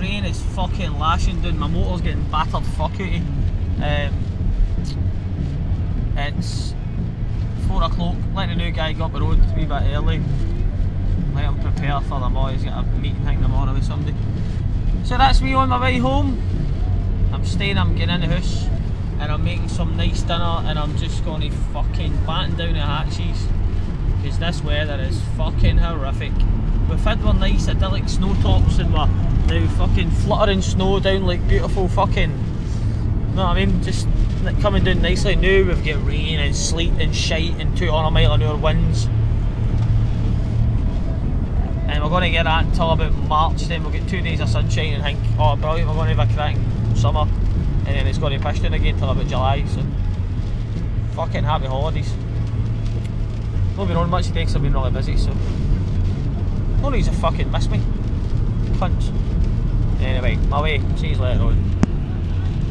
rain is fucking lashing down, my motor's getting battered fuck outy. It's 4 o'clock, letting the new guy go up the road a wee bit early. Let him prepare for the morning, he's got a meeting thing tomorrow with somebody. So that's me on my way home. I'm getting in the house and I'm making some nice dinner and I'm just going to fucking batten down the hatches because this weather is fucking horrific. We've had one nice idyllic snow tops and we're now fucking fluttering snow down like beautiful fucking, you know what I mean, just coming down nicely. Now we've got rain and sleet and shite and 200 mile an hour winds. And we're going to get that until about March, then we'll get 2 days of sunshine and think, oh brilliant, we're going to have a cracking summer. And then it's going to push down again till about July, so fucking happy holidays. Not been on much today because I've been really busy, so no need to fucking miss me. Cunts. Anyway, my way, see you later on.